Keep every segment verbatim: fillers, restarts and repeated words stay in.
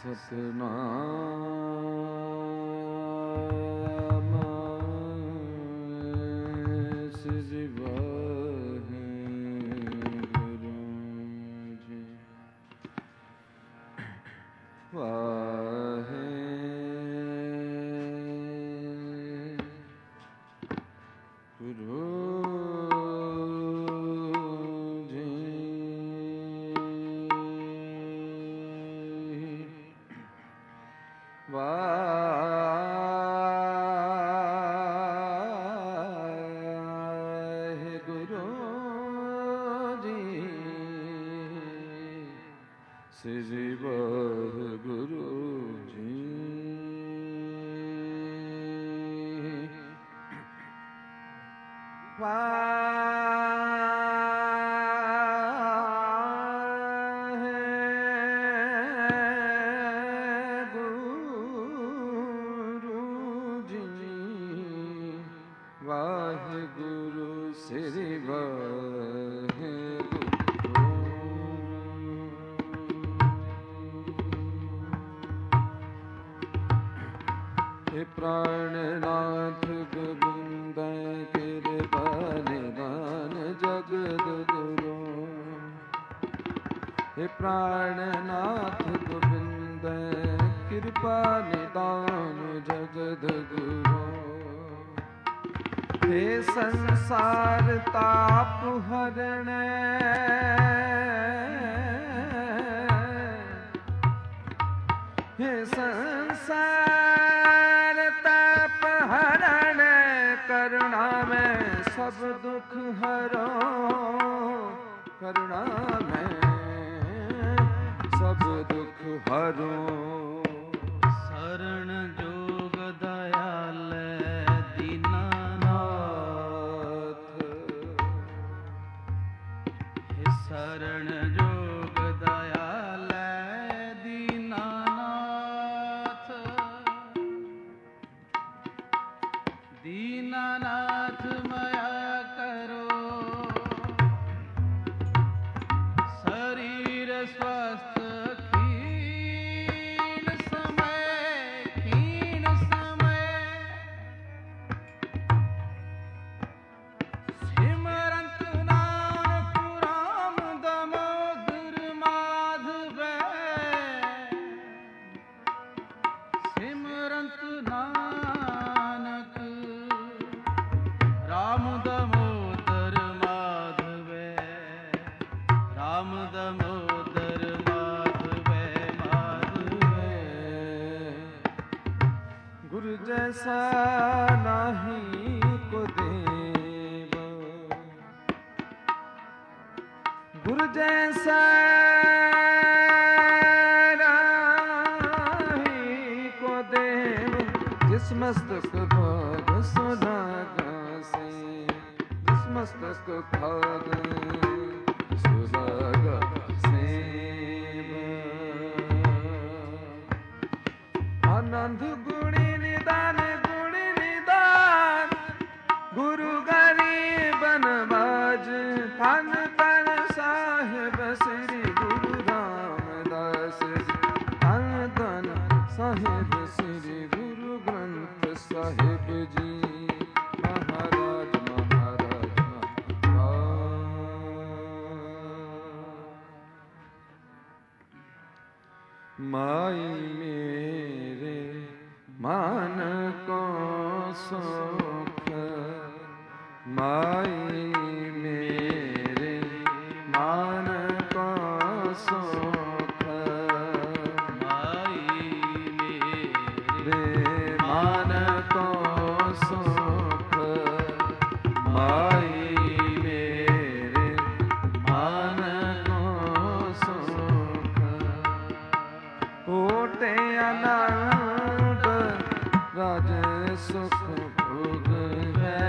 ਸਤਨਾਮ ਸ੍ਰੀ ਵਾਹਿਗੁਰੂ ਜੀ। ਵਾਹਿਗੁਰੂ ਸ੍ਰੀ ਵਾਹਿਗੁਰੂ ਜੀ। ਵਾਹਿਗੁਰੂ ਜੀ। ਵਾਹਿਗੁਰੂ ਸ੍ਰੀ ਵਾਹਿਗੁਰੂ। हे प्राणनाथ गोविंद कृपा निदान जगद गुरु। हे प्राणनाथ गोविंद कृपा निदान जगद गुरु। हे संसार ताप हरण हे संसार हरण करुणा में सब दुख हरो। करुणा में सब दुख हरो। शरण जोग दयाल दीनानाथ। हे शरण जोग दयाल दीनानाथ। दीनानाथ माया करो शरीर स्वस्थ क्षीण समय क्षीण समय। सिमरंत नानक राम दामोदर माधव। सिमरंत नानक राम दामोदर माधव। राम दामोदर माधव माधव। गुरु जैसा नाही को देव। गुरु जैसा नाही को देव। जिस मस्तक भाग सुधागा से। जिस मस्तक भाग सुधागा से। आनंद गुणी निदान गुणी निदान। गुरु गरीब नवाज धन धन साहिब श्री गुरु रामदास। धन धन साहिब श्री गुरु ग्रंथ साहिब जी। महाराज महाराज महाराज। माई मेरे मान को सुख। माई मेरे मान को सुख। माई मेरे मान को सुख। माई मेरे मान को सुख। कोटे आनंद राज सुख भोग है।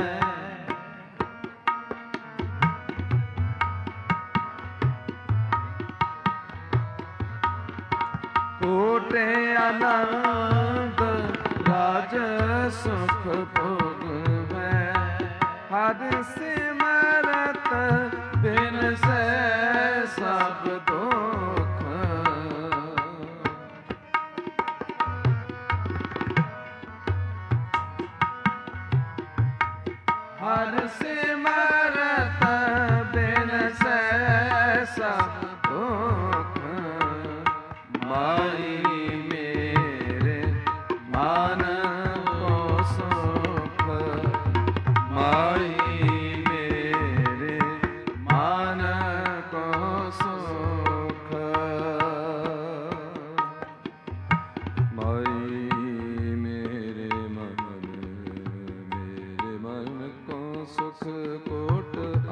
कोटे आनंद राज सुख भोग है। हर सिमरत बिन से सब दुख।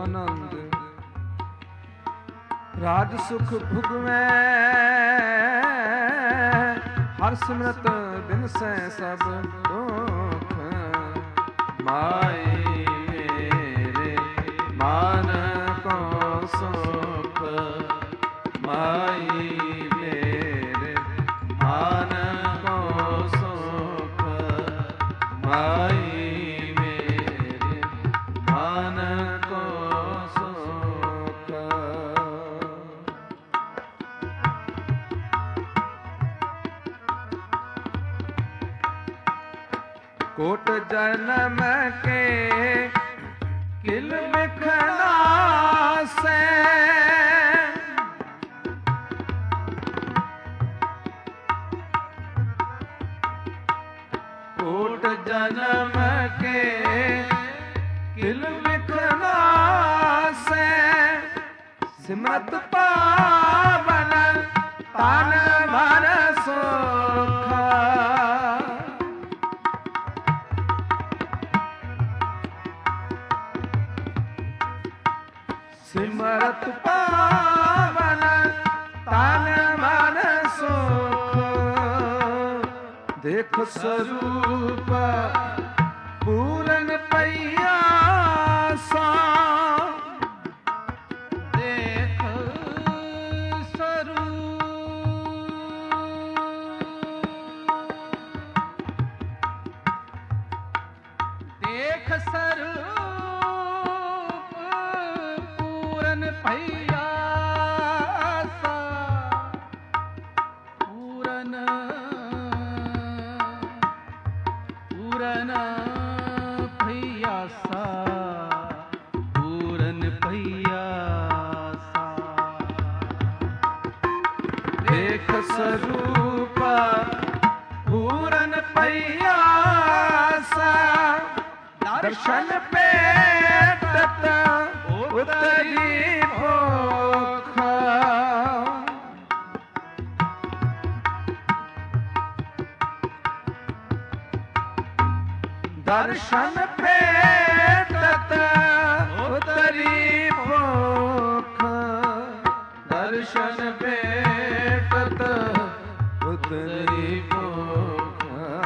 ਆਨੰਦ। ਰਾਜ ਸੁਖ ਭੁਗਵੈ ਹਰ ਸਿਮਰਤ ਬਿਨ ਸੈ ਸਭ ਦੁਖ। ਮਾਈ ਮੇਰੇ ਮਨ ਕੋ ਸੁਖ, ਮਾਈ ਮੇਰੇ ਮਨ ਕੋ ਸੁਖ, ਮਾਈ ਮੇਰੇ ਮਨ ਕੋ ਸੁਖ। ਕੋਟ ਜਨਮ ਕੇ ਕਿਲ ਮਿਖਣਾ ਸੇ, ਕੋਟ ਜਨਮ ਕੇ ਕਿਲ ਮਿਖਣਾ ਸੇ। ਸਿਮਰਤ ਪਾਵਨ ਤਨ ਮਨ ਸੁਖ, ਸਿਮਰਤ ਪਾਵਨ ਤਨ ਮਨ ਸੁਖ। ਦੇਖ ਸਰੂਪ ਪੂਰਨ ਪਈਆ ਸਾ, ਦੇਖ ਸਰੂਪ ਦੇਖ ਸਰੂਪ ਪੂਰਨ ਭਈਆ ਸਾ। ਪੂਰਨ ਪੂਰਨ ਭਈਆ ਸਾ, ਪੂਰਨ ਭਈਆ ਸਾ। ਦੇਖ ਸਰੂਪ ਪੂਰਨ ਪਈਆ ਸਾ। ਦਰਸ਼ਨ ਭੇਟਤ ਉਤਰੀ ਭੋਖ, ਦਰਸ਼ਨ ਭੇਟਤ ਉਤਰੀ ਭੋਖ। ਦਰਸ਼ਨ ਭੇਟਤ ਉਤਰੀ ਭੋਖ,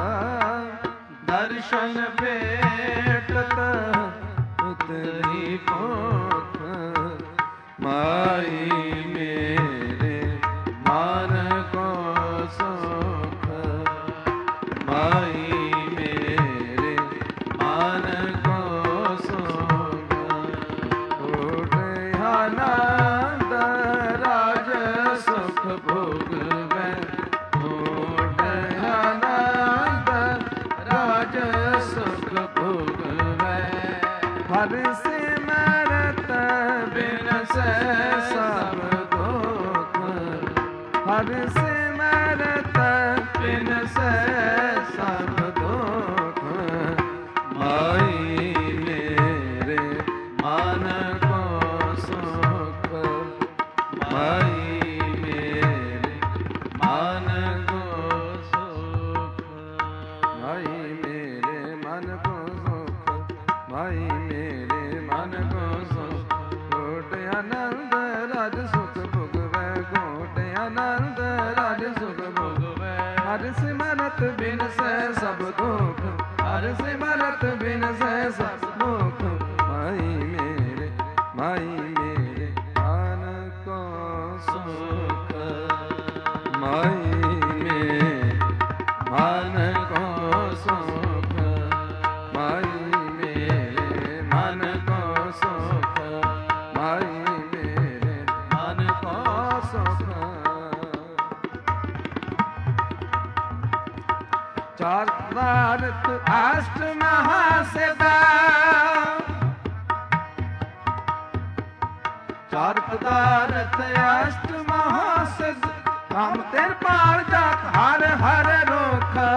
ਦਰਸ਼ਨ ਭੇਟਤ ਉਤਰੀ ਭੋਖ। ਮਾਈ ਮੇਰੇ ਮਨ ਕੋ ਸੁਖ, ਮਾਈ ਮੇਰੇ ਮਨ ਕੋ ਸੁਖ। ਕੋਟ ਆਨੰਦ ਰਾਜ ਸੁਖ ਭੋਗਵੈ, ਕੋਟ ਆਨੰਦ ਰਾਜ ਸੁਖ ਭੋਗਵੈ। ਹਰਿ ਸਿਮਰਤ ਬਿਨ ਸੈ ਸਭ ਦੁਖ, ਹਰਿ ਸਿਮਰਤ ਬਿਨ ਸੈ ਸਭ ਦੁਖ। ਮਾਈ ਮੇਰੇ ਮਨ ਕੋ ਸੁਖ, ਮਾਈ ਮੇਰੇ ਮਨ ਕੋ ਸੁਖ, ਮਾਈ ਮੇਰੇ ਮਨ ਕੋ ਸੁਖ, ਮਾਈ ਮੇਰੇ ਮਨ ਕੋ ਸੁਖ। ਕੋਟ ਆਨੰਦ ਰਾਜ ਸੁਖ ਭੁਗਵੈ, ਕੋਟ ਆਨੰਦ ਰਾਜ ਸੁਖ ਭੁਗਵੈ। ਹਰਿ ਸਿਮਰਤ ਬਿਨ ਸੈ ਸਭ ਦੁਖ, ਹਰਿ ਸਿਮਰਤ ਬਿਨ ਸੈ ਸਭ ਦੁਖ। ਮਾਈ ਮੇਰੇ ਮਾਈ ਮੇਰੇ ਮਨ ਕੋ ਸੁਖ, ਮਾਈ ਮੇਰੇ ਮਨ ਕੋ ਸੁਖ, ਮਾਈ ਮੇਰੇ ਮਨ ਕੋ ਸੁਖ, ਮਾਈ ਮੇਰੇ ਮਨ ਕੋ ਸੁਖ। ਚਾਰ ਭਾਰਤ ਅਸ਼ਟ ਮਹਾਸਿਦਾ, ਚਾਰ ਪਦਾਰਥ ਅਸ਼ਟ ਮਹਾਸਿਦ। ਕੰਮ ਤੇਰ ਪਾਰ ਜਾਤ ਹਰ ਹਰ ਰੋਖਾ,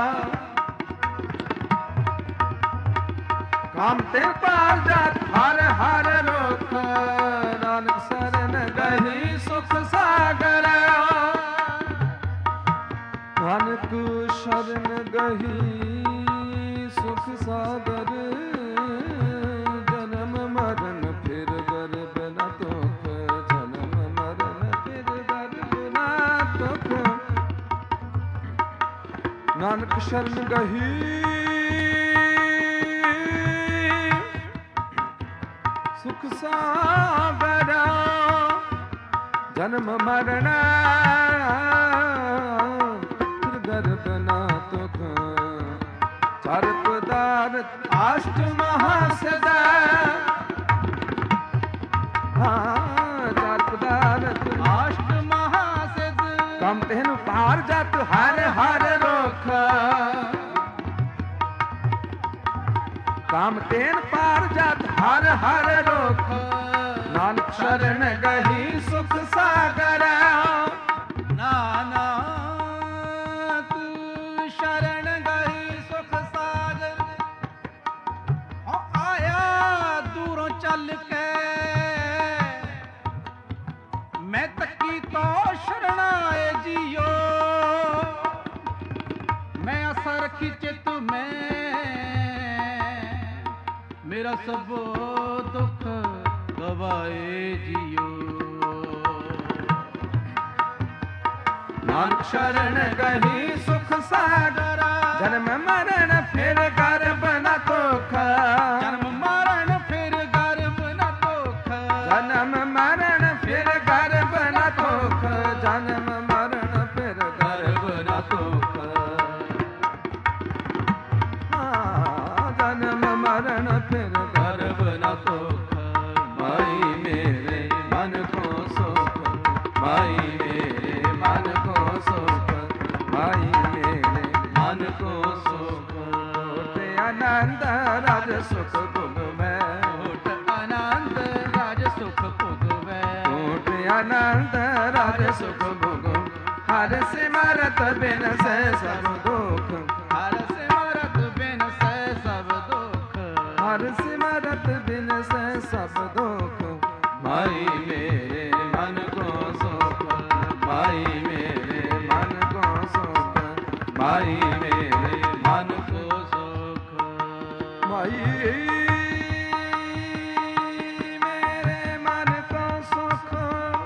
ਕੰਮ ਤੇਰ ਪਾਰ ਜਾਤ ਹਰ ਹਰ ਰੋਖਾ। ਨਾਨਕ ਸਰਨ ਗਹੀ ਸੁਖ ਸਾਗਰ, ਨਾਨਕ ਸ਼ਰਨ ਗਹੀ ਸੁਖ ਸਾਗਰ। ਜਨਮ ਮਰਨ ਫਿਰ ਨਾਨਕ ਸ਼ਰਨ ਗਹੀ ਸੁਖ ਸਾਗਰ ਜਨਮ ਮਰਨ ਫਿਰ ਗਰਬ ਨਾ ਤੁਖ ਚਾਰ ਪਦਾਰਥ ਅਸ਼ਟ ਮਹਾਸਦਾ ਹਾਂ ਚਾਰ ਪਦਾਰਥ ਅਸ਼ਟ ਮਹਾਸਿਧ ਕੰਮ ਤੈਨੂੰ ਪਾਰ ਜਤ ਹਰ ਹਰ ਰੋਖ ਕੰਮ ਤੈਨ ਪਾਰ ਜਤ ਹਰ ਹਰ ਰੋਖ ਨਾਨਕ ਸ਼ਰਨ ਗਹੀ ਸੁਖ ਸਾਗਰ ਨਾਨਕ ਸ਼ਰਨ ਗਈ ਸੁਖ ਸਾਗਰ ਹੋ ਆਇਆ ਦੂਰੋਂ ਚੱਲ ਕੇ ਮੈਂ ਤੱਕੀ ਤੋਂ ਸ਼ਰਣਾਏ ਜੀਓ ਮੈਂ ਅਸਰ ਰੱਖੀ ਚਿਤ ਮੈਂ ਮੇਰਾ ਸਭ ਦੁੱਖ ਗਵਾਏ ਜੀਓ ਨਾਨਕ ਸ਼ਰਨ ਗਹੀ ਸੁਖ ਸਾਗਰ ਜਨਮ ਮਰਨ ਫਿਰ ਗਰਭ ਨ ਤੋਖ ਜਨਮ ਮਰਨ ਫਿਰ ਗਰਭ ਨ ਤੋਖ ਜਨਮ ਮਰਨ ਫਿਰ ਗਰਭ ਨ ਤੋਖ ਜਨਮ ਮਰਨ ਫਿਰ ਗਰਭ ਨ ਤੋਖ ਹਾਂ ਜਨਮ ਮਰਨ ਫਿਰ ਗਰਭ ਨ ਤੋਖ ਮਾਈ ਮੇਰੇ ਮਨ ਕੋ ਸੁਖ ਮਾਈ ਮੇਰੇ ਮਨ ਕੋ ਸੁਖ ਮਾਈ ਮੇਰੇ ਮਨ ਕੋ ਸੁਖ ਤੇ ਆਨੰਦ ਰਾਜ ਸੁਖ ਭੁਗਵੈ ਓਟ ਆਨੰਦ ਰਾਜ ਸੁਖ ਭੋਗਵੈ ਓਟ ਆਨੰਦ ਰਾਜ ਸੁਖ ਭੁਗਵੈ ਹਰਿ ਸਿਮਰਤ ਬਿਨ ਸੈ ਸਭ ਦੁਖ ਹਰਿ ਸਿਮਰਤ ਬਿਨ ਸੈ ਸਭ ਦੁਖ ਹਰਿ ਸਿਮਰਤ ਬਿਨ ਸੈ ਸਭ ਦੁਖ ਮਾਈ ਮੇਰੇ ਮਨ ਕੋ ਸੁਖ ਮਾਈ ਮੇਰੇ ਮਨ ਕੋ ਸੁਖ ਮਾਈ ਮੇਰੇ ਮਨ ਕੋ ਸੁਖ ਮਾਈ ਮੇਰੇ ਮਨ ਕੋ ਸੁਖ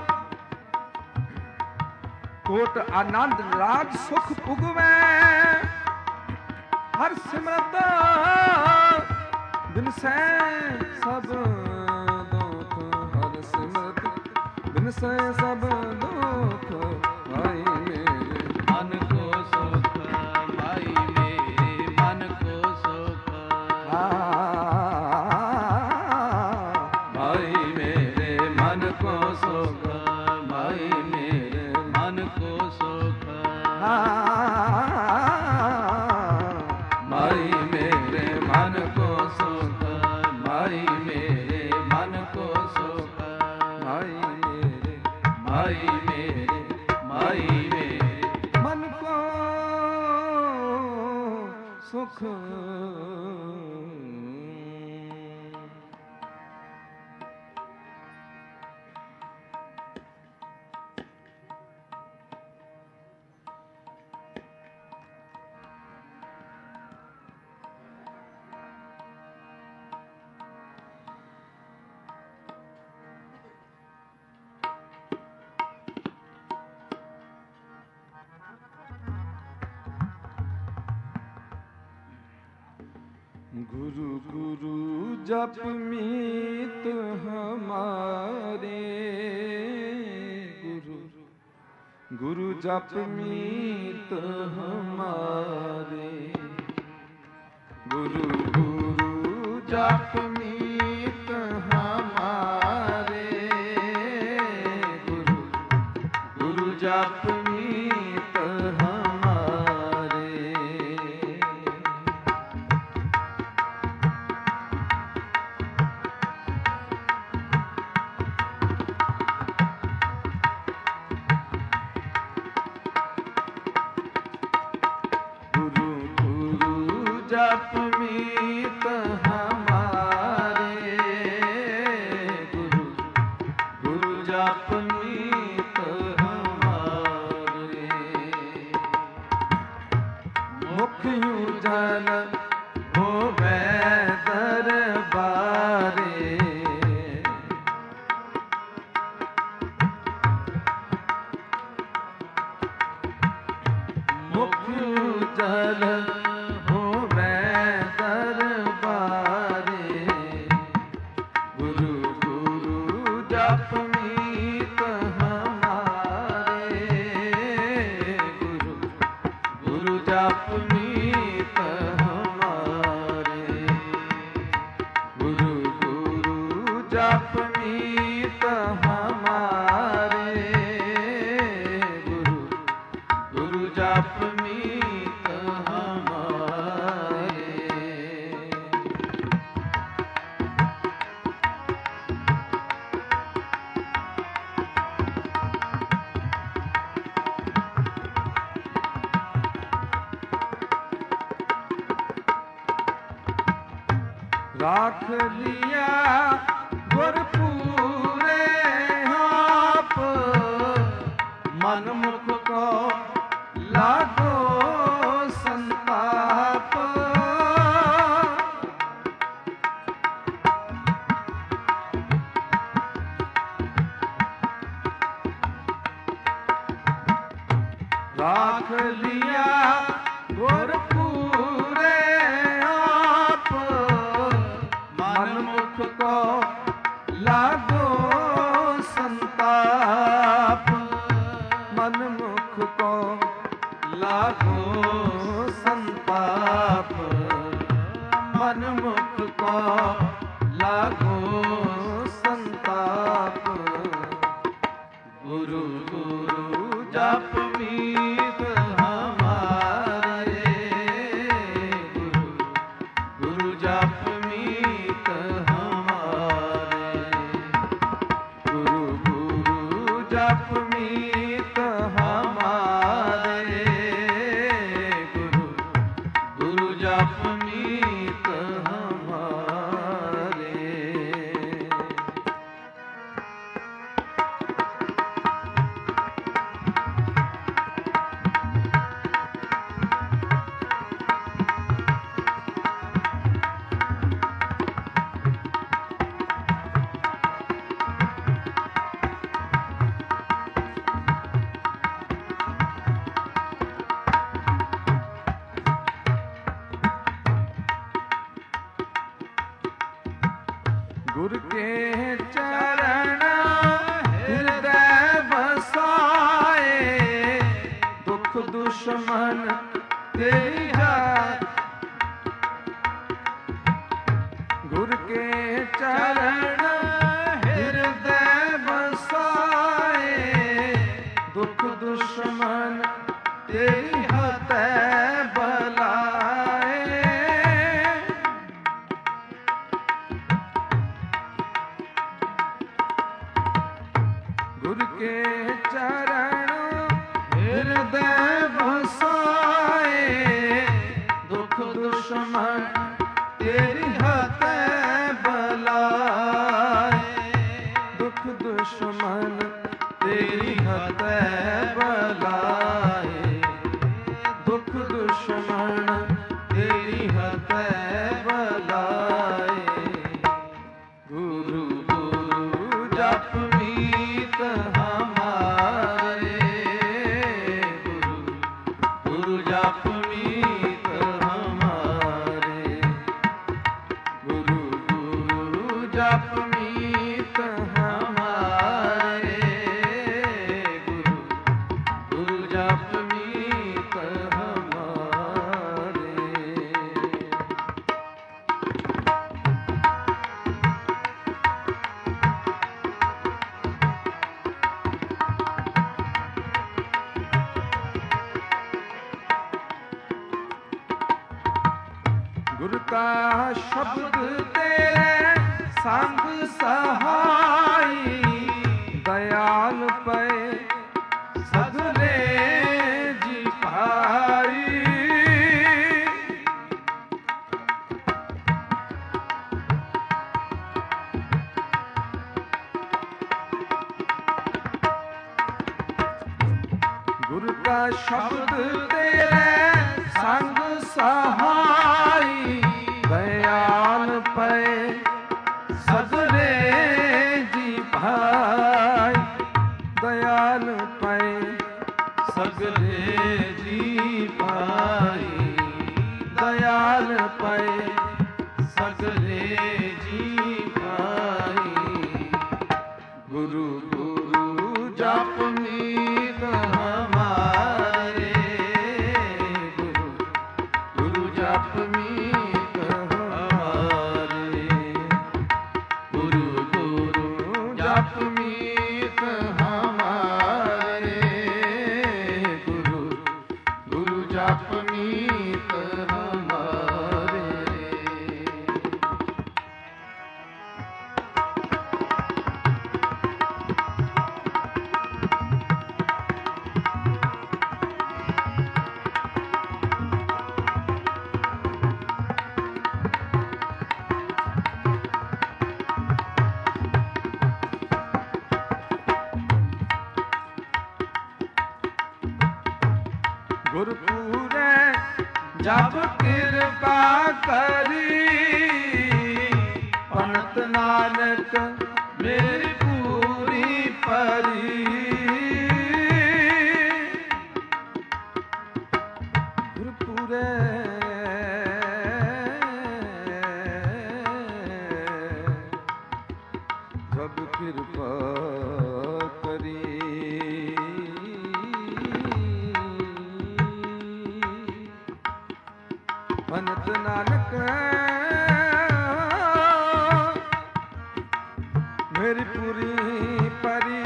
ਕੋਟ ਆਨੰਦ ਰਾਜ ਸੁਖ ਭੁਗਵੈ ਹਰ ਸਿਮਰਤ ਬਿਨ ਸੈ ਸਭ ਦੁਖ ਹਰ ਸਿਮਰਤ ਬਿਨ ਸੈ ਸਭ ਦੁਖ ਮਾਈ ਮੇਰੇ ਮਨ ਕੋ ਸੁਖ ਮਾਈ ਮੇਰੇ ਮਨ ਕੋ ਸੁਖ ਮਾਈ ਮੇਰੇ ਮਨ ਕੋ ਸੁਖ ਮਾਈ ਮੇਰੇ ਮਨ ਕੋ ਸੁਖ ਮਾਈ ਮੇਰੇ ਮਨ ਕੋ ਸੁਖ ਮਾਈ ਮੇਰੇ ਮਨ ਕੋ ਸੁਖ ਮਾਈ ਮੇਰੇ ਮਾਈ ਮੇਰੇ ਮਾਈ ਮੇਰੇ ਮਨ ਕੋ ਸੁਖ गुरु गुरु जप मीत हमारे गुरु गुरु जप मीत हमारे गुरु गुरु जप मीत हमारे गुरु गुरु जप मीत हमारे जप मीत हमारे गुरु गुरु जप मीत हमारे मुख जन होवे दरबारे मुख जन जप मीत हमारे, गुरु गुरु जप मीत हमारे, गुरु गुरु जप मीत हमारे, गुरु गुरु जप मीत हमारे। राख लिया गुरपुरे आप, मन मुख को लागो संताप। राख लिया गुरपुरे आप, मन मुख को लागो संताप, मन मुख को लागो संताप, मन मुख को लागो संताप। गुरु गुरु जप मीत हमारे, गुरु गुरु जप मीत हमारे, गुरु गुरु जप मीत हमारे, गुरु गुरु जप मीत हमारे। गुर के चरण हृदय बसाए, दुख दुश्मन तेरी जात। गुर के चरण हृदय बसाए, दुख दुश्मन तेरी हतै बलाए। गुर के चरण हृदय बसाए, दुख दुश्मन तेरी हतै बलाए, दुख दुश्मन तेरी हतै बलाए, दुख दुश्मन तेरी हतै बलाए। गुरु गुरु जप मीत हमारे, गुरु गुरु जप मीत हमारे, गुरु गुरु जप मीत हमारे, गुरु गुरु जप मीत हमारे। गुर का शब्द तेरे संग सहाई, दयाल पे सगले जी पाई। गुर का शब्द तेरे संग सहाई, दयाल पे सगले जी भाई, दयाल पे सगले जी भाई, दयाल पे सगले जी भाई। ਗੁਰੂ ਗੁਰੂ ਜਪ ਮੀਤ ਹਮਾਰੇ, ਗੁਰੂ ਗੁਰੂ ਜਪ ਮੀਤ ਹਮਾਰੇ, ਗੁਰੂ ਗੁਰੂ ਜਪ ਮੀਤ ਹਮਾਰੇ, ਗੁਰੂ ਗੁਰੂ ਜਪ ਮੀਤ ਹਮਾਰੇ। ਗੁਰਪੂਰੇ ਜਪ ਕਿਰਪਾ ਕਰੀ, ਪੰਤ ਨਾਨਕ ਮੇਰੀ ਪੂਰੀ ਪਰੀ। ਗੁਰਪੂਰੇ ਜਪ ਕਿਰਪਾ ਕਰੀ, ਪੰਤ ਨਾਨਕ ਮੇਰੀ ਪੂਰੀ ਪਰੀ।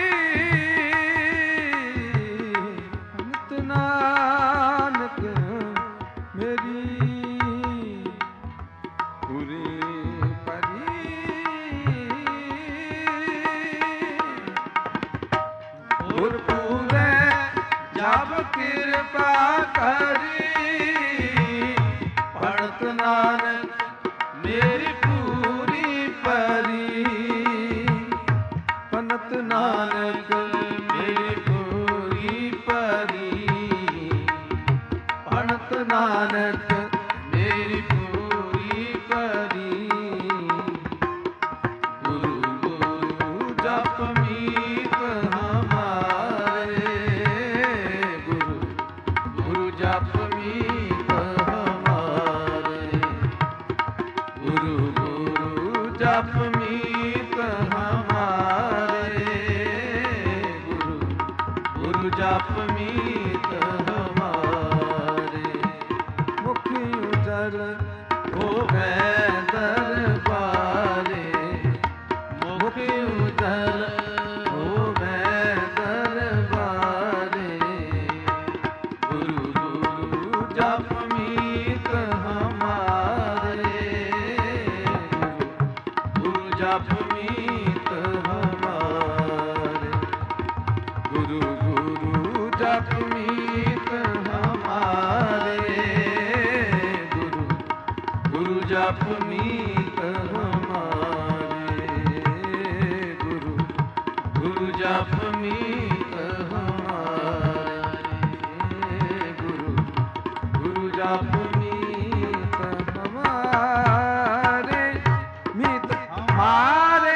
ਪੰਤ ਨਾਨਕ ਮੇਰੀ ਪੂਰੀ ਪਰੀ। ਗੁਰਪੂਰੇ ਜਪ ਕਿਰਪਾ ਕਰੀ, ਪੰਤ ਨਾਨਕ ਮੇਰੀ ਪੂਰੀ ਪਰੀ। ਪੰਤ ਨਾਨਕ ਮੇਰੀ ਪੂਰੀ ਪਰੀ, ਪੰਤ ਨਾਨਕ ਮੇਰੀ ਪੂਰੀ ਪਰੀ। ਗੁਰੂ ਗੁਰੂ ਜਪ ਮੀਤ ਹਮਾਰੇ, ਗੁਰੂ ਗੁਰੂ ਜਪ ਮੀਤ ਹਮਾਰੇ, ਗੁਰੂ ਗੁਰੂ ਜਪ ਮੀਤ ਹਮਾਰੇ, ਗੁਰੂ ਗੁਰੂ ਜਪ ਮੀਤ ਹਮਾਰੇ। ਮੁਖੀ ਉਜਲ ਹੋਵੇ ਦਰਬਾਰੇ, ਮੁਖੀ ਉਜਲ ਹੋਵੇ ਦਰਬਾਰੇ, ਗੁਰੂ ਗੁਰੂ ਜਪ ਮੀਤ ਹਮਾਰੇ, ਗੁਰੂ ਜਪ ਮੀਤ ਹਮਾਰੇ, ਗੁਰੂ ਗੁਰੂ ਜਪ ਮੀਤ ਹਮਾਰੇ, ਗੁਰੂ ਗੁਰੂ ਜਪ ਮੀਤ ਹਮਾਰੇ, ਗੁਰੂ ਗੁਰੂ ਜਪ ਮੀਤ ਹਮਾਰੇ, ਗੁਰੂ ਗੁਰੂ ਜਪ ਮੀਤ ਹਮਾਰੇ, ਮੀਤ ਹਮਾਰੇ।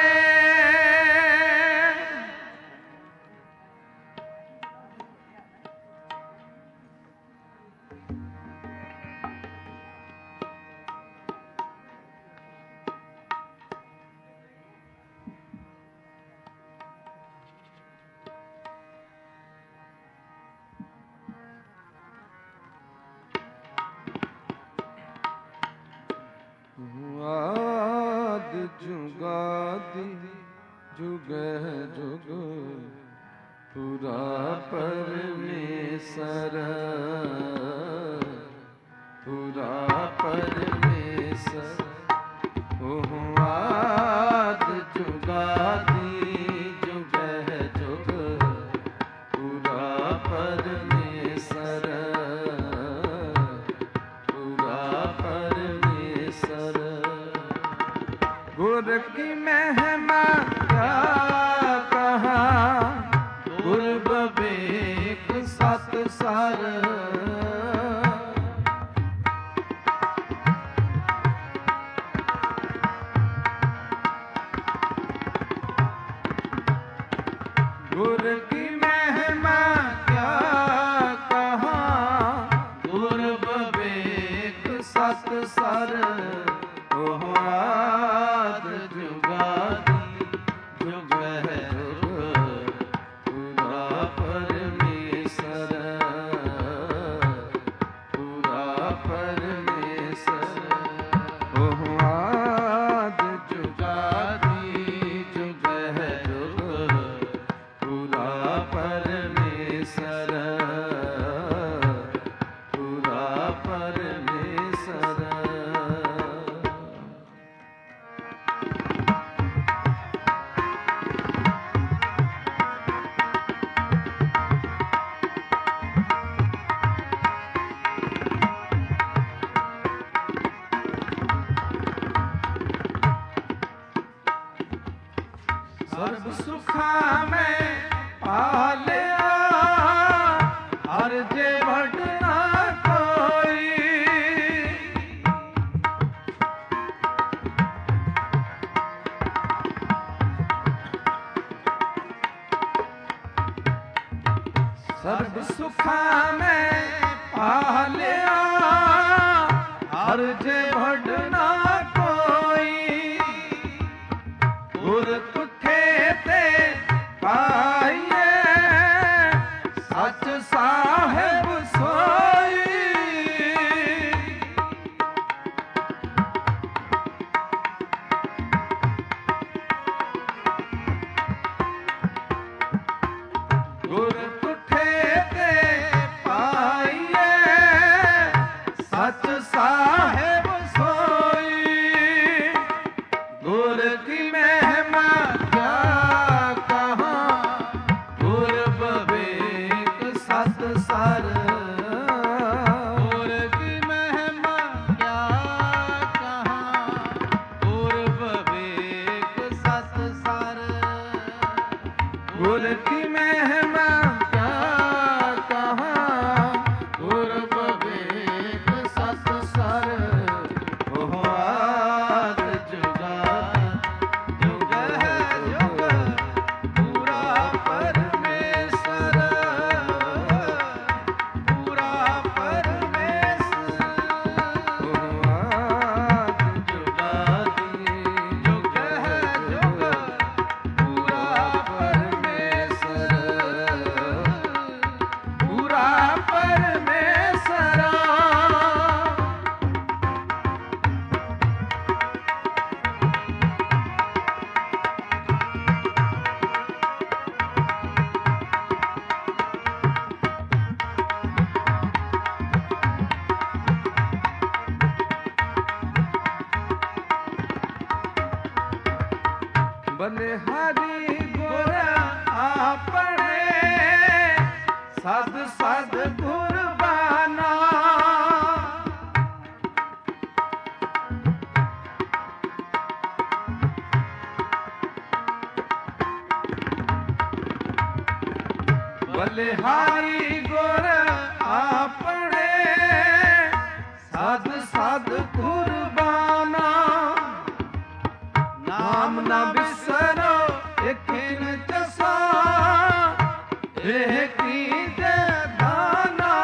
ਆਦ ਜੁਗਾਦਿ ਜੁਗਹਿ ਜੁਗ ਪੁਰਾ ਪਰਮੇਸ਼ਰ, ਪੁਰਾ ਪਰਮੇਸ਼ਰ। ਓਹ ਆਦ ਜੁਗਾਦਿ ਜੁਗਹਿ ਜੁਗ ਪੁਰਾ ਪਰਮੇਸ਼ਰ, ਪੁਰਾ ਪਰਮੇਸ਼ਰ। ਗੁਰ ਕੀ ਮਹਿਮਾ ਕਿਆ ਕਹਾਂ, ਗੁਰ ਬਵੇਕ ਸਤ ਸਰ। ਗੁਰ ਕੀ ਮਹਿਮਾ ਕਿਆ ਕਹਾਂ, ਗੁਰ ਬਵੇਕ ਸਤ ਸਰ। ਉਹ ਆਦ ਜੁਗਾਦਿ ਜੁਗਹਿ ਸਰਬ ਸੁਖਾਂ ਮੈਂ ਪਾਲਿਆ, ਹਰ ਜੇ ਵਡ ਨਾ ਕੋਈ। ਸਰਬ ਸੁਖਾਂ ਮੈਂ ਪਾਲਿਆ, ਹਰ ਜੇ ਵਡ ਨਾ ਕੋਈ। ਗੁਰ ਤੁਠੇ ਤੇ ਪਾਈਏ, ਸੱਚ ਸਾਹਿਬ ਸੋਈ। ਗੁਰ ਤੁਠੇ ਤੇ ਪਾਈਏ, ਸੱਚ ਸਾਹਿਬ ਸੋਈ। ਗੁਰ ਕੀ ਮਹਿਮਾ ਕਿਆ ਕਹਾਂ, ਗੁਰ ਬਵੇਕ ਸਤ ਸਰ। ਗੁਰ ਕੀ ਮਹਿਮਾ ਕਿਆ ਕਹਾਂ, ਗੁਰ ਬਵੇਕ ਸਤ ਸਰ। ਗੁਰ ਕੀ ਮਹਿਮਾ ਕਿਆ ਕਹਾਂ, ਗੁਰ ਬਵੇਕ ਸਤ ਸਰ। ਉਹ ਆਦ ਜੁਗਾ ਜੁਗ ਹੈ ਜੁਗ ਪੂਰਾ ਪਰਮੇਸ਼ਰ, ਪੂਰਾ ਪਰਮੇਸ਼ਰ। ਉਹ ਆਦ ਜੁਗਾਦੀ ਜੁਗ ਹੈ ਜੁਗ ਪੂਰਾ ਪਰਮੇਸ਼ਰ, ਪੂਰਾ ਪਰਮੇਸ਼ਰ। ਬਲਿਹਾਰੀ ਗੁਰ ਆਪਣੇ, ਸਦ ਸਦ ਕੁਰਬਾਨਾ। ਬਲਿਹਾਰੀ ਗੁਰ ਆਪਣੇ, ਸਦ ਸਦ ਕੁਰਬਾਨਾ। ਨਾਮ ਨਾ ਬਿਸਰੋ ਇਕਿਨ ਚਸਾ, ਇਹ ਕੀਜੈ ਦਾਨਾ।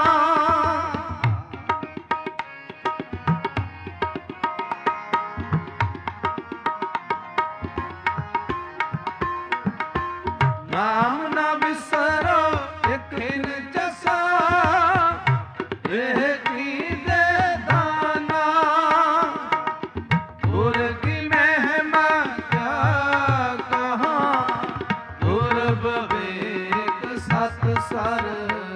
ਨਾਮ ਨਾ ਬਿਸਰੋ ਇਕਿਨ ਚਸਾ, ਇਹ ਕੀਜੈ ਦਾਨਾ। ਗੁਰ ਕੀ ਮਹਿਮਾ ਕਿਆ ਕਹਾਂ, ਗੁਰ ਬਵੇਕ ਸਤ ਸਰ।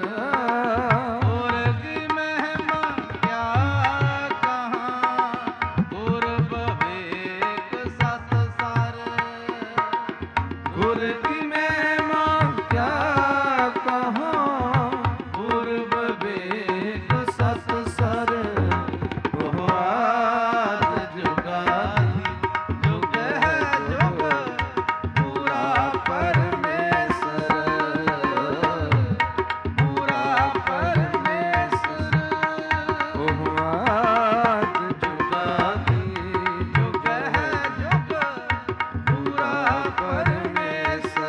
ਗੁਰ ਕੀ ਮਹਿਮਾ ਕਿਆ ਕਹਾਂ, ਗੁਰ ਬਵੇਕ ਸਤ ਸਰ। ਗੁਰ ਕੀ ਮਹਿਮਾ ਕਿਆ ਕਹਾਂ, ਗੁਰ ਬਵੇਕ ਸਤ ਸਰ। ਉਹ ਆਦ ਜੁਗਾਦੀ ਜੁਗ ਹੈ ਜੁਗ ਪੂਰਾ ਪਰਮੇਸ਼ਰ, ਪੂਰਾ ਪਰਮੇਸ਼ਰ। ਉਹ ਆਦ ਜੁਗਾਦੀ ਜੁਗ ਹੈ ਜੁਗ ਪੂਰਾ ਪਰਮੇਸ਼ਰ,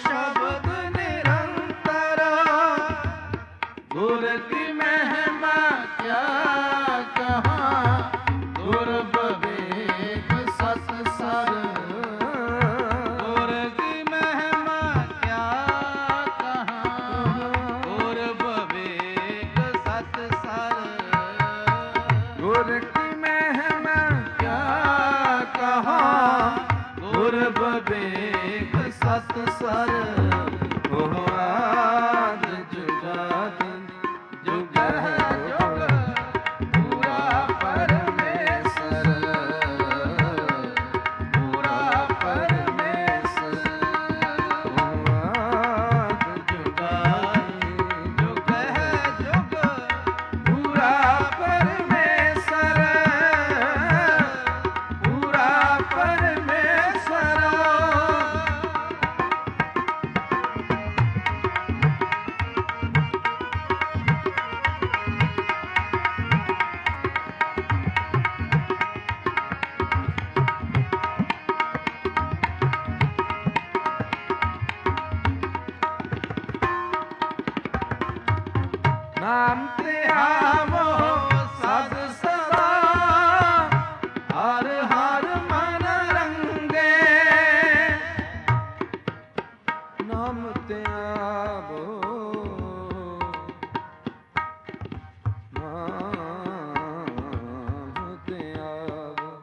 शब्द निरंतर, गुर की महिमा क्या कहाँ, गुर विवेक सत सर। गुर की महिमा क्या कहाँ, गुर विवेक सत सर। गुर की महिमा क्या कहाँ, गुर विवेक सत सर। ओह आद जुगाद जुग है जुग, पूरा परमेश्वर, पूरा परमेश्वर। ओह आद जुगाद जुग है जुग, पूरा परमेश्वर, पूरा परमेश्वर। नाम ते आवो सद सदा, हर हर मन रंगे। नाम ते आवो, नाम ते आवो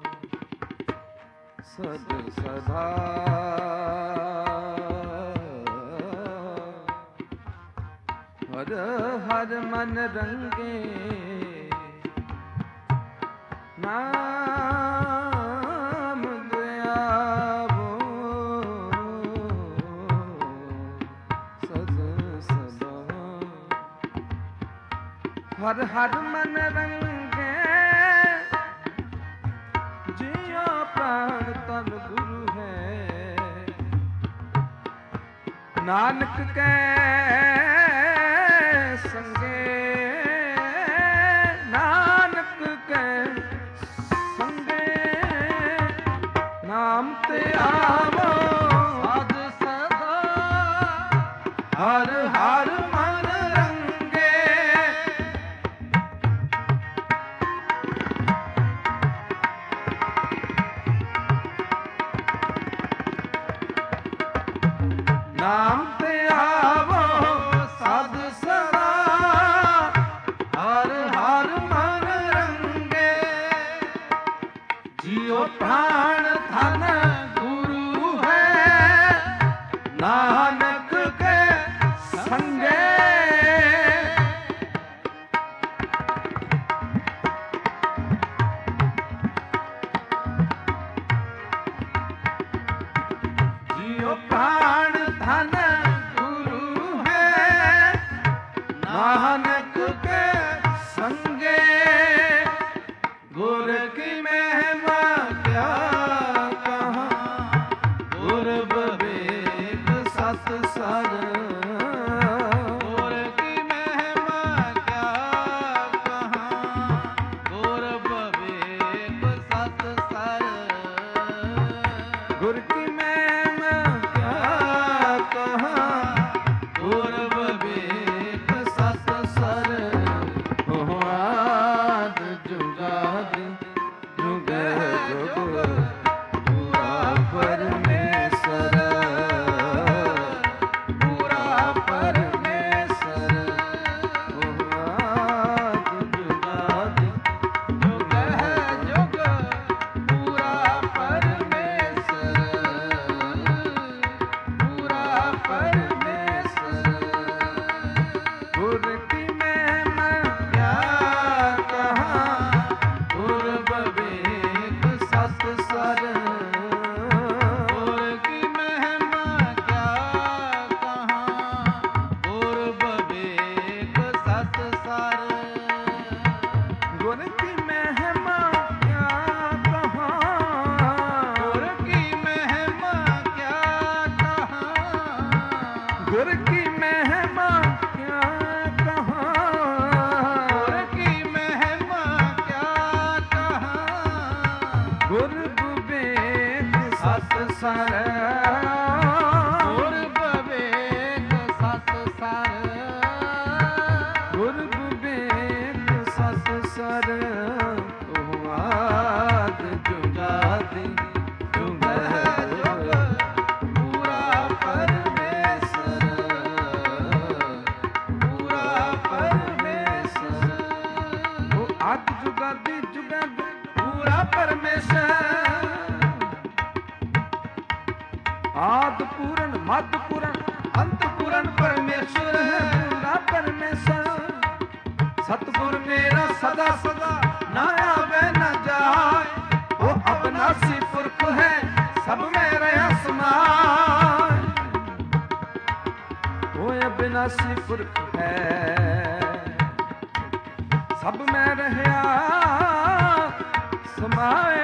सद सदा, हर हर मन रंगे। नाम दयावो सद सदा, हर हर मन रंगे। जियो प्राण तन गुरु है, नानक कै संगे, नानक कै संगे। नाम ते आवो सद सदा, हर हर मन रंगे। नाम ते आवो सद सदा, हर हर मन रंगे। जियो प्राण धन गुरु है, नानक के संगे। जियो प्राण धन गुरु है, नानक के संगे। गुर की महिमा क्या कहाँ, गुर विवेक सत सर। गुर की महिमा क्या कहाँ, गुर विवेक सत सर। गुर की महिमा क्या कहाँ, गुर विवेक सत सर। ओह आद जुगाद जुग जुग, पूरा परमेश्वर, पूरा परमेश्वर। ओह आद जुगाद जुग है जुग, पूरा परमेश्वर, पूरा परमेश्वर। गुर की महिमा क्या कहाँ, गुर विवेक सत सर। गुर की महिमा क्या कहाँ, गुर विवेक सत सर। गुर की महिमा क्या कहाँ, गुर की महिमा क्या कहाँ, गुर की महिमा क्या कहाँ, गुर की महिमा क्या कहाँ, गुर विवेक सत सर। गुर विवेक सदा सदा ना आवे न जाए। वो अविनाशी पुरख है सब में रहा समाए। वो अविनाशी पुरख है सब में रहा समाए।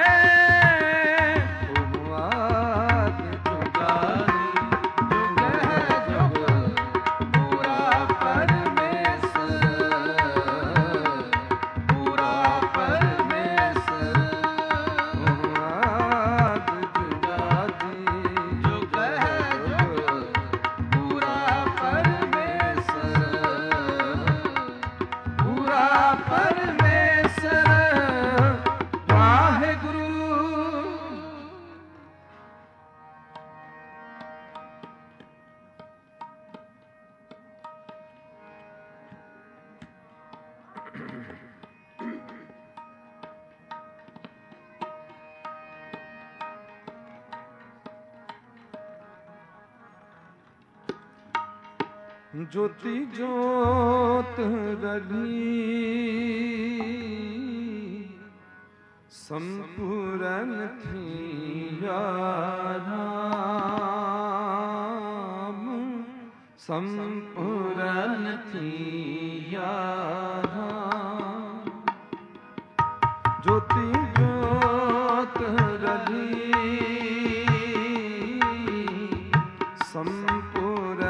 ज्योति ज्योत रली संपूर्ण थी या राम। संपूर्ण थी या राम। ज्योति ज्योत रली संपूर्ण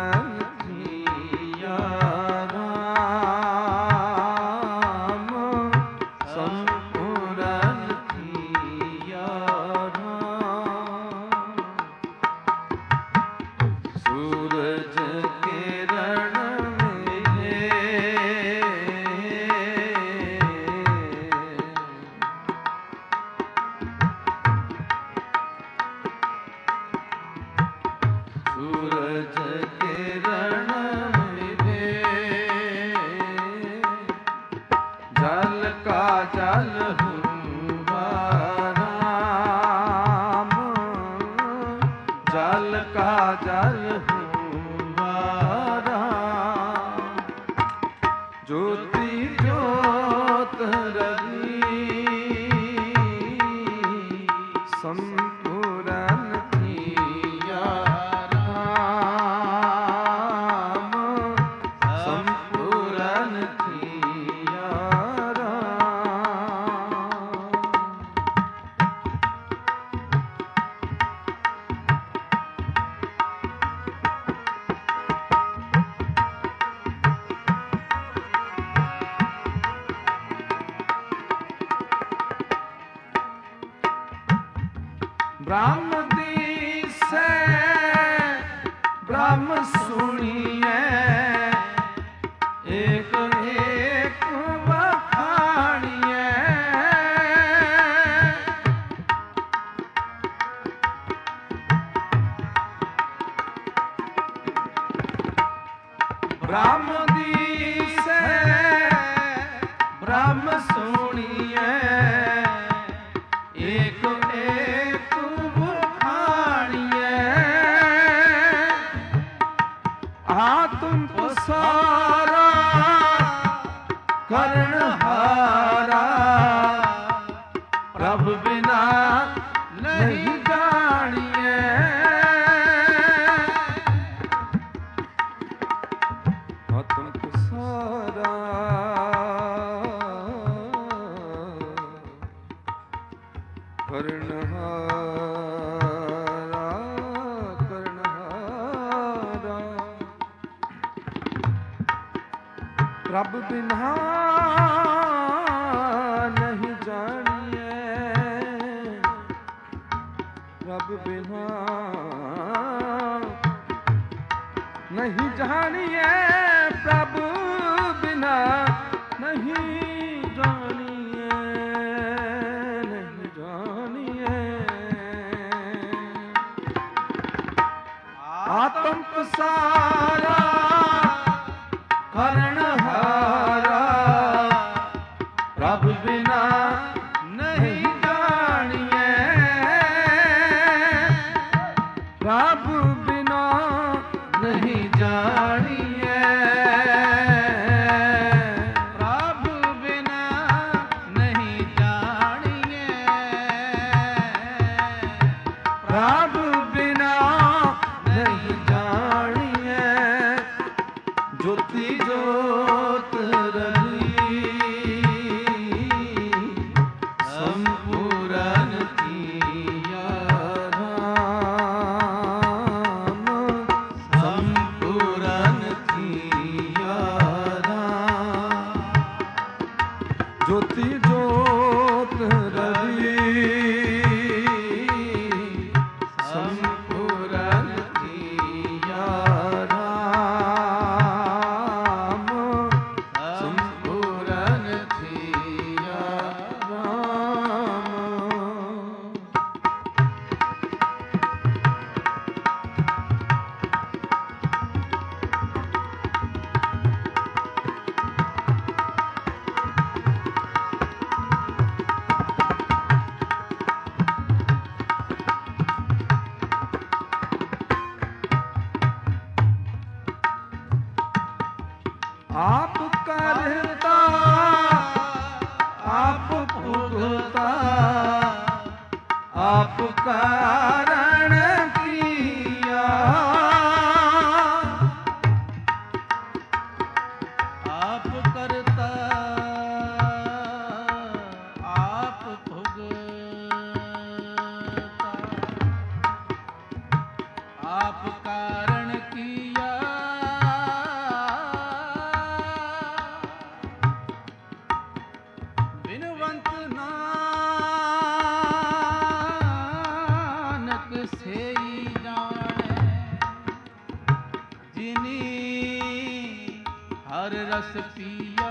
ब्राह्म दिसे ब्राह्म सुनिए एक एक बखानिए। ब्राह्म दिसे ब्राह्म सुनिए एक एक आत्म पसारा कर्णहारा प्रभु बिना नहीं जानिए। आत्म पसारा कर्णहारा प्रभु बिना नहीं जानिए। प्रभु बिना नहीं जानिए। प्रभु बिना नहीं जानिए। नहीं जानिए। आत्म पसारा कर्णहारा प्रभु बिना नहीं जानिए। प्रभु बिना नहीं जानिए। प्रभु बिना संपूरन थिया राम। ज्योति ज्योत रवि संपूरन थिया राम। संपूरन थिया राम। आप करता आप भोगता आप कारण किया। आप करता आप भोगता आप कारण किया। बिनवंत नानक सेई जाने जिनी हर रस पिया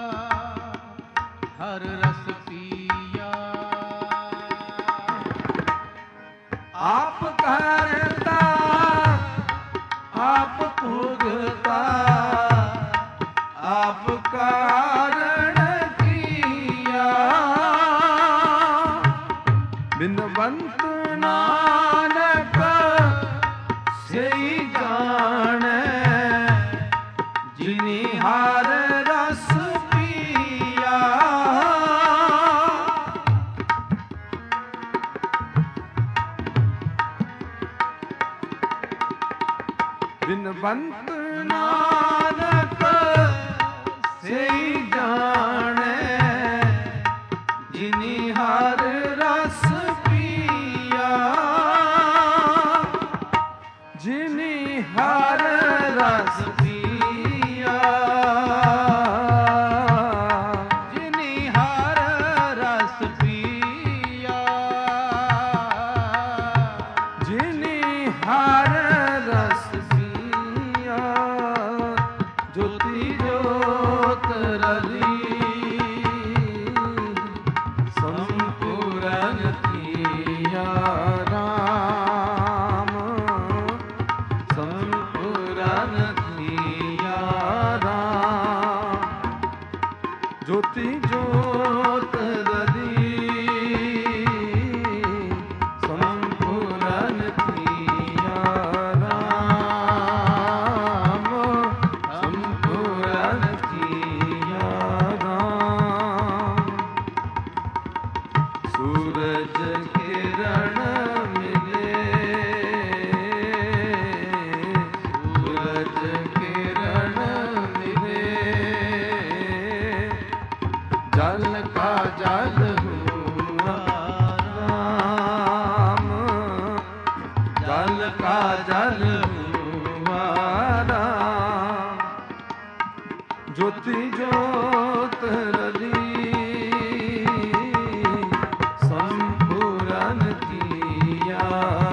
हर रस पिया। आप करता आप भोगता आप कारण किया। बिनवंत नानक सेई जाने जिनी हर रस पिया। बिनवंत नानक सेई जाने जिनी हर रस पिया। जिनी हर रस पिया। जिनी हर रस पिया। जिनी हर रस पिया। ज्योति ज्योत रवि संपूरन थिया राम। संपूरन थिया राम। ज्योति ज्योत रवि संपूरन थिया राम। संपूरन थिया राम। सूरज किरण मिले सूरज किरण मिले। जल का जल हुआ राम। जल का जल हुआ राम। ज्योति ज्योत रवि संपूरन थिया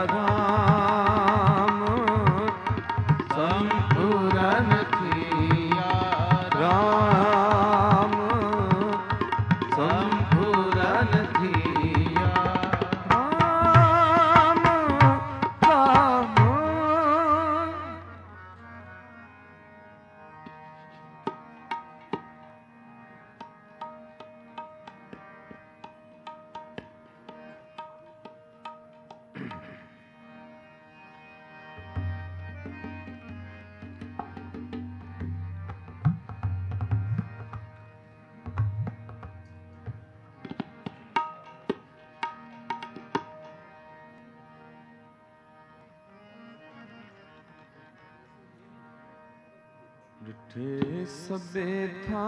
राम। संपूरन थिया राम। संपूरन थिया राम। राम। डिठे सबे था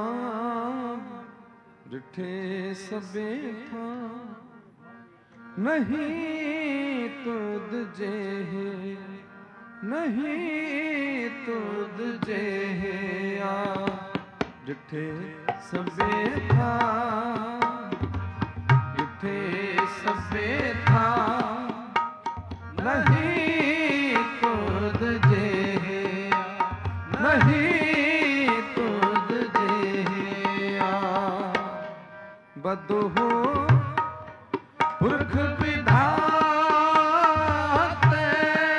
डिठे सबे था नहीं तुद जे ਨਹੀਂ ਤੁਧ ਜਿਹਾ ਜਿੱਥੇ ਸਭੇ ਥਾ, ਜਿੱਥੇ ਸਭੇ ਥਾ ਨਹੀਂ ਤੁਧ ਜਿਹਾ, ਨਹੀਂ ਤੁਧ ਜਿਹਾ ਬਦੋ ਪੁਰਖ ਵਿਧਾਤੇ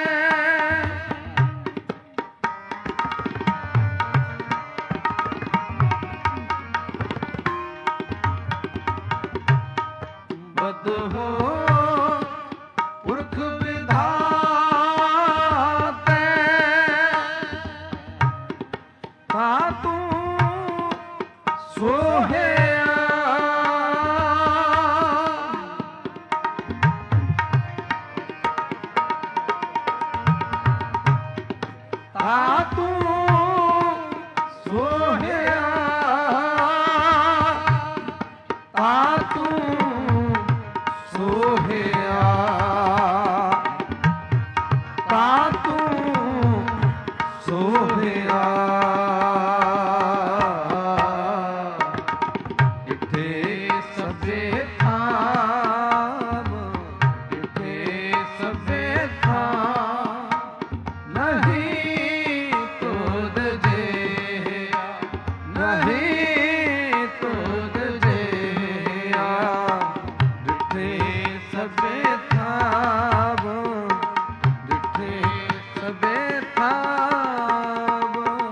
ਬਦੋ ਪੁਰਖ ਵਿਧਾਤੇ ਤਾ ਤੂੰ ਸੋਹਿਆ ਤਾ ਤੂੰ ਸੋਹਿਆ ਤਾ ਤੂੰ ਸੋਹਿਆ ਤਾ ਤੂੰ ਸੋਹਿਆ ਜਿੱਥੇ ਸਭੇ ਥਾਮ, ਜਿੱਥੇ ਸਭੇ ਥਾਮ ਨਹੀਂ ਤੁਧ ਜਿਹਾ, ਨਹੀਂ ਤੁਧ ਜਿਹਾ ਜਿੱਥੇ ਸਭੇ ਥਾਮ, ਜਿੱਥੇ ਸਭੇ ਥਾਮ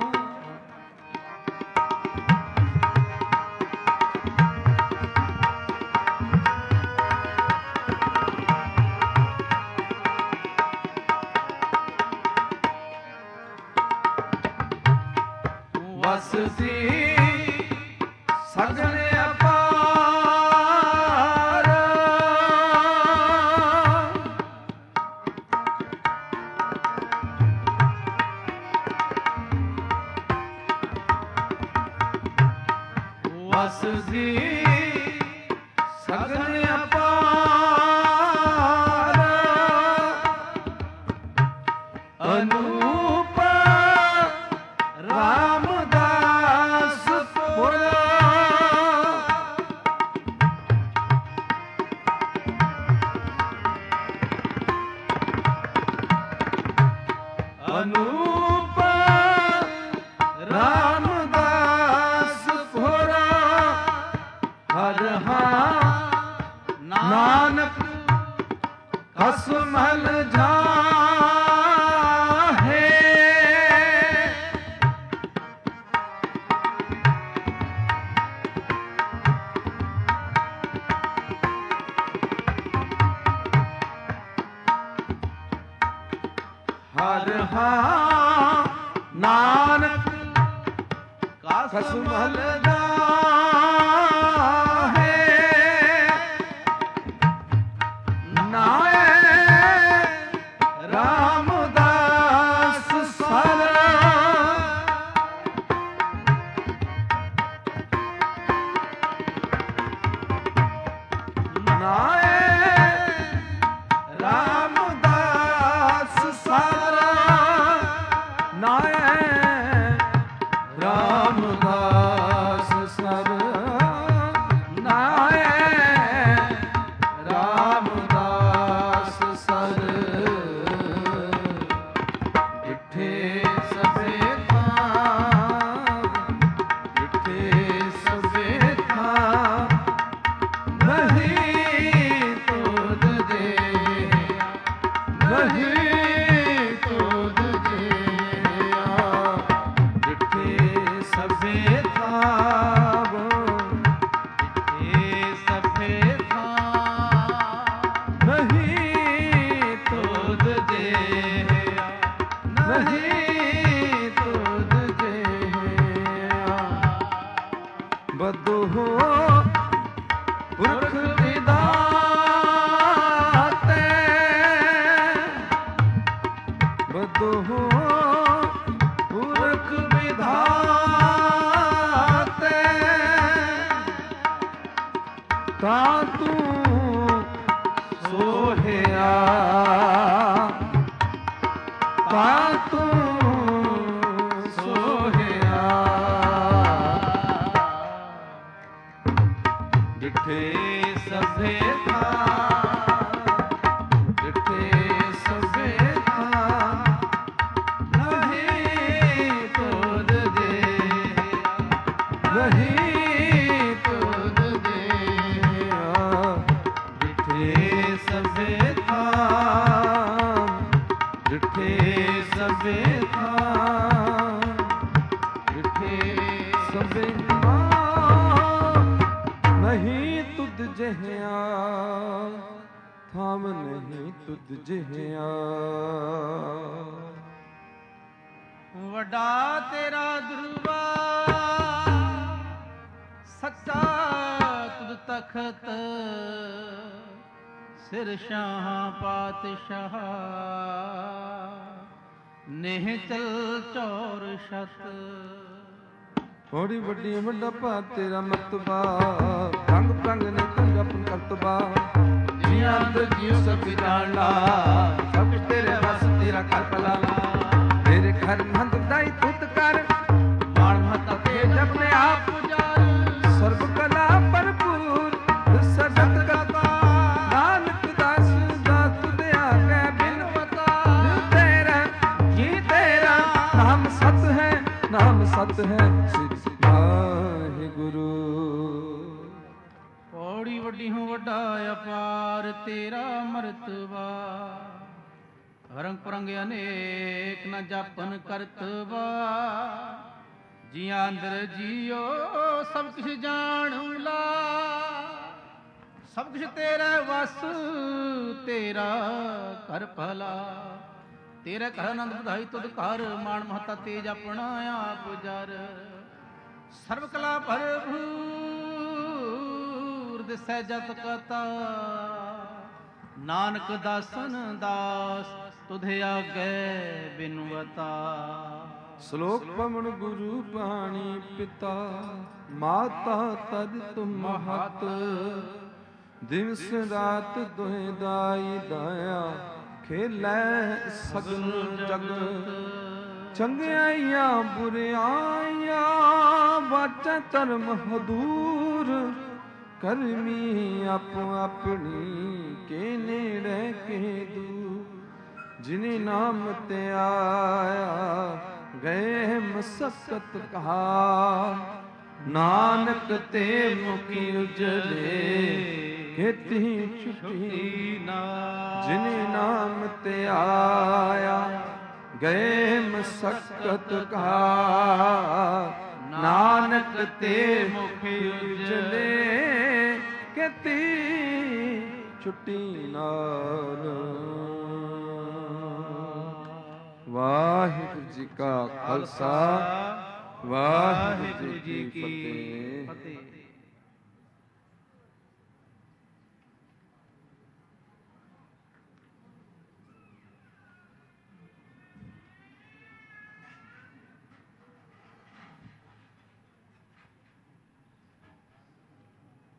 ਵਸਦੀ ਸਗਲ ਅਪਾਰ ਵਸਦੀ ਸਗਲ ਅਪਾਰ ਅਨੂਪ ਰਾਮਦਾਸ ਪੁਰ ਅਨੂਪ ਰਾਮਦਾਸ ਪੁਰ ਹਰ ਹਾਂ ਨਾਨਕ ਹਸਮਲ ਜਾਹੇ ਹਰ ਹਾਂ ਨਾਨਕ ਕਸਮਲ ਜਾਹੇ ਨਾਏ ਰਾਮਦਾਸ ਸਰ ਨਾਏ ਰਾਮਦਾਸ ਸਰ ਨਾਏ ਰਾਮਦਾਸ ਸਰ ਨਾਏ ਰਾਮਦਾਸ ਸਰ ਜਿੱਥੇ ਸਭੇ ਥਾਮ, ਜਿੱਥੇ ਸਭੇ ਥਾਮ ਨਹੀਂ ਤੁਧ ਜਿਹਾ, ਨਹੀਂ ਤੁਧ ਜਿਹਾ ਜਿੱਥੇ ਸਭੇ ਥਾਮ, ਜਿੱਥੇ ਸਭੇ ਥਾਮ ਨਹੀਂ ਤੁਧ ਜਿਹਾ, ਨਹੀਂ ਤੁਧ ਜਿਹਾ ਬਦੋ ਪੁਰਖ ਵਿਧਾਤੇ ਬਦੋ ਪੁਰਖ ਵਿਧਾਤੇ ਤਾ ਤੂੰ ਸੋਹਿਆ ਤਾ ਡਿਠੇ ਸਭੇ ਥਾਂ, ਡਿਠੇ ਸਭੇ ਥਾਂ, ਨਹੀਂ ਤੁਧ ਦੇ, ਨਹੀਂ ਤੁਧ ਦੇ, ਡਿਠੇ ਸਭੇ ਥਾਂ, ਡਿਠੇ ਸਭੇ ਥਾਂ, ਡਿਠੇ ਸਭੇ ਥਾਂ, ਨਹੀਂ ਤੁਧ ਜਿਹਾ ਥਾਮ, ਨਹੀਂ ਤੁਧ ਜਿਹਾ। ਵੱਡਾ ਤੇਰਾ ਦਰਬਾਰ, ਸੱਚਾ ਤੁਧ ਤਖਤ, ਸਿਰ ਸ਼ਾਹ ਪਾਤਸ਼ਾਹ, ਨੇਹ ਚਲ ਚੌਰ ਛਤ। ਥੋੜੀ ਵੱਡੀ ਵੱਡਾ ਭਾ ਤੇਰਾ ਮਰਤਬਾ, ਰੰਗ ਪ੍ਰੰਗ ਨੇ ਤੁੰਗਾ ਆਪਨ ਕਰਤਬਾ, ਜੀਆਂ ਅੰਦਰ ਜੀਉ ਸਭ ਜਾਣਲਾ, ਸਭ ਕੁਛ ਤੇਰੇ ਵਸ ਤੇਰਾ ਕਰ ਭਲਾ, ਤੇਰੇ ਘਰ ਮੰਦ ਦਾਈ ਤੁਤ ਕਰ, ਬਾਣ ਮਹਤਾ ਤੇਜ ਆਪਣੇ ਆਪ ਪੁਜਾਰ, ਸਰਬ ਕਲਾ ਭਰਪੂਰ ਸਜਤ ਕਰਤਾ, ਨਾਨਕ ਦਾਸ ਦਾਸ ਤੁਧ ਆਗੇ ਬਿਨ ਪਤਾ, ਤੇਰਾ ਜੀ ਤੇਰਾ ਨਾਮ ਸਤ ਹੈ, ਨਾਮ ਸਤ ਹੈ ਵਾਹਿਗੁਰੂ। ਪੌੜੀ ਵੱਡੀ ਹੂੰ ਵੱਡਾ ਅਪਾਰ ਤੇਰਾ ਮਰਤਬਾ, ਰੰਗ ਪਰੰਗ ਅਨੇਕ ਨ ਜਾਪਨ ਕਰਤਬਾ, ਜੀਆਂ ਅੰਦਰ ਜੀਓ ਸਭ ਕੁਛ ਜਾਣੂ ਲਾ, ਸਭ ਕੁਛ ਤੇਰਾ ਵਸ ਤੇਰਾ ਕਰ ਭਲਾ, ਤੇਰੇ ਘਰ ਆਨੰਦ ਵਧਾਈ ਤੁਧ ਘਰ, ਮਾਣ ਮਹਤਾ ਤੇਜ ਆਪਣਾ ਆਪ ਜਰ, ਸਰਬ ਕਲਾ ਭਰਪੂਰ ਦਿਸੈ ਜਤ ਕਤਾ, ਨਾਨਕ ਦਾਸਨ ਦਾਸ ਤੁਧ ਆਗੇ ਬਿਨਵਤਾ। ਸ਼ਲੋਕ ਪਵਨ ਗੁਰੂ ਬਾਣੀ ਪਿਤਾ, ਮਾਤਾ ਤਦ ਤੁਮ ਮਹਤ, ਦਿਵਸ ਰਾਤ ਦੁਹਿ ਦਾਈ ਦਾਇਆ, ਖੇਲੇ ਸਗਲ ਜਗ, ਚੰਗਿਆਈਆਂ ਬੁਰਿਆਈਆਂ, ਵਾਚੈ ਧਰਮ ਹਦੂਰ, ਕਰਮੀ ਆਪੋ ਆਪਣੀ ਕੇ ਨੇੜੇ ਕੇ ਦੂਰ, ਜਿਨੇ ਨਾਮ ਤੇ ਆਇਆ ਗਏ ਮਸਕਤ ਕਹਾ, ਨਾਨਕ ਤੇ ਮੁਖੀ ਉਜਲੇ ਖੇਤੀ ਛੁੱਟੀ ਨਾ, ਜਿਨੇ ਨਾਮ ਤੇ ਆਇਆ ਗਏ ਮਸਕਤ ਕਹਾ, ਨਾਨਕ ਤੇ ਮੁਖੀ ਉਜਲੇ ਖੇਤੀ ਛੁੱਟੀ ਨਾਲ। ਵਾਹਿਗੁਰੂ ਜੀ ਕਾ ਖਾਲਸਾ, ਵਾਹਿਗੁਰੂ ਜੀ ਕੀ ਫਤਿਹ।